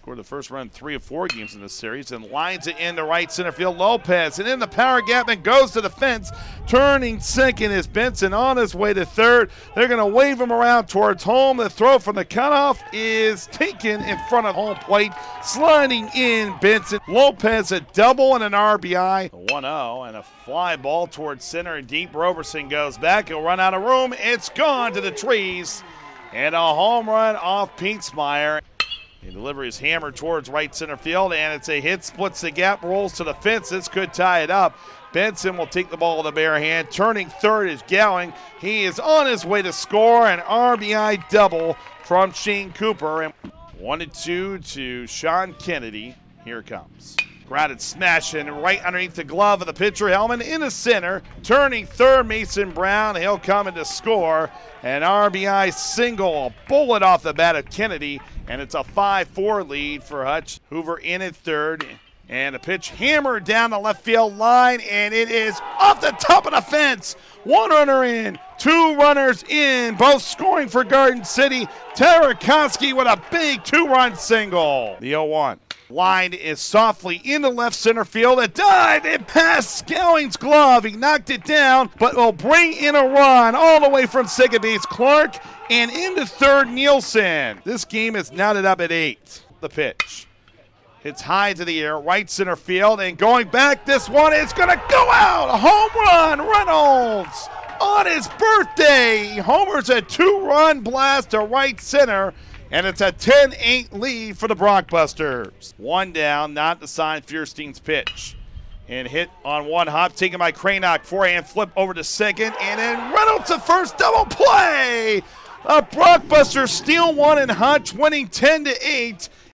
Scored the first run 3 of 4 games in this series and lines it into right center field. Lopez and in the power gap and goes to the fence. Turning second is Benson on his way to third. They're going to wave him around towards home. The throw from the cutoff is taken in front of home plate. Sliding in Benson. Lopez a double and an RBI. 1-0 and a fly ball towards center and deep. Roberson goes back. He'll run out of room. It's gone to the trees. And a home run off Pietsmeyer. The delivery is hammered towards right center field, and it's a hit, splits the gap, rolls to the fence. This could tie it up. Benson will take the ball with the bare hand. Turning third is Gowing. He is on his way to score an RBI double from Shane Cooper. And 1-2 to Sean Kennedy. Here it comes. Grounded smashing right underneath the glove of the pitcher. Hellman in the center. Turning third, Mason Brown. He'll come in to score. An RBI single, a bullet off the bat of Kennedy. And it's a 5-4 lead for Hutch. Hoover in at third. And a pitch hammered down the left field line. And it is off the top of the fence. One runner in, 2 runners in, both scoring for Garden City. Tarakovsky with a big 2-run single. The 0-1. Line is softly into left center field. A dive and past Gowing's glove. He knocked it down, but will bring in a run all the way from second base. Clark and into third, Nielsen. This game is knotted up at 8. The pitch. Hits high to the air, right center field, and going back, this one is going to go out. A home run, Reynolds on his birthday. He homers a 2-run blast to right center. And it's a 10-8 lead for the Brockbusters. 1 down, not the sign, Fierstein's pitch. And hit on one hop, taken by Cranock. Forehand flip over to second, and then Reynolds to first, double play. A Brockbusters steal one and Hutch winning 10-8.